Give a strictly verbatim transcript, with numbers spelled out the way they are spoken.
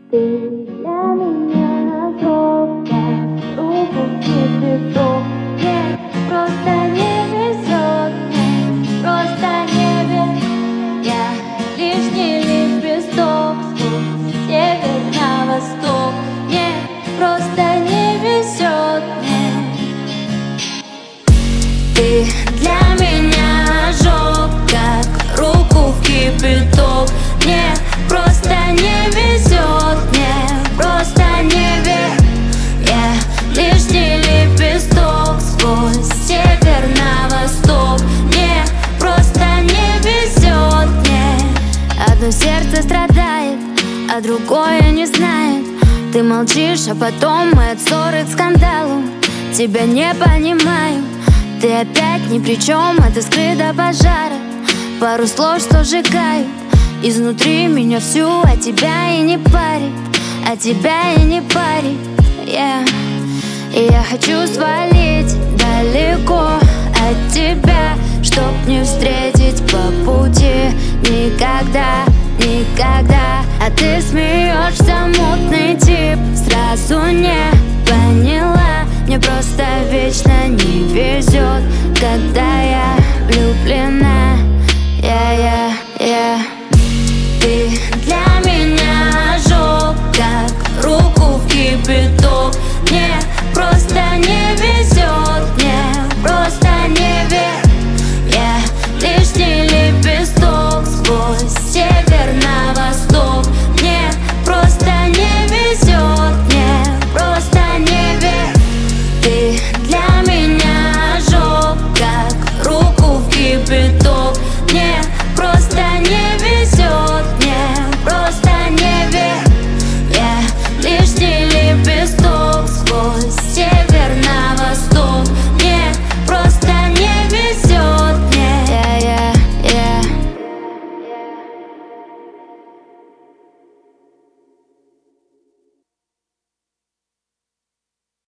Ты для меня ожог, как руку кипяток. Мне просто не везет, мне просто не везет. Я лишний лепесток сквозь север на восток. Мне просто не везет, мне. Ты для меня ожог, как руку в кипяток. Мне просто не везет, мне просто не везет. Я лишний лепесток сквозь север на восток. Мне просто не везет, мне. Одно сердце страдает, а другое не знает. Ты молчишь, а потом мы от ссоры к скандалу. Тебя не понимаю, ты опять ни при чем, а ты скрыт до пожара. Пару слов, что сжигают изнутри меня всю, а тебя и не парит, а тебя и не парит, yeah. И я хочу свалить далеко от тебя, чтоб не встретить по пути никогда, никогда. А ты смеешься, мутный тип, сразу не поняла. Мне просто вечно не везет, когда я влюблена.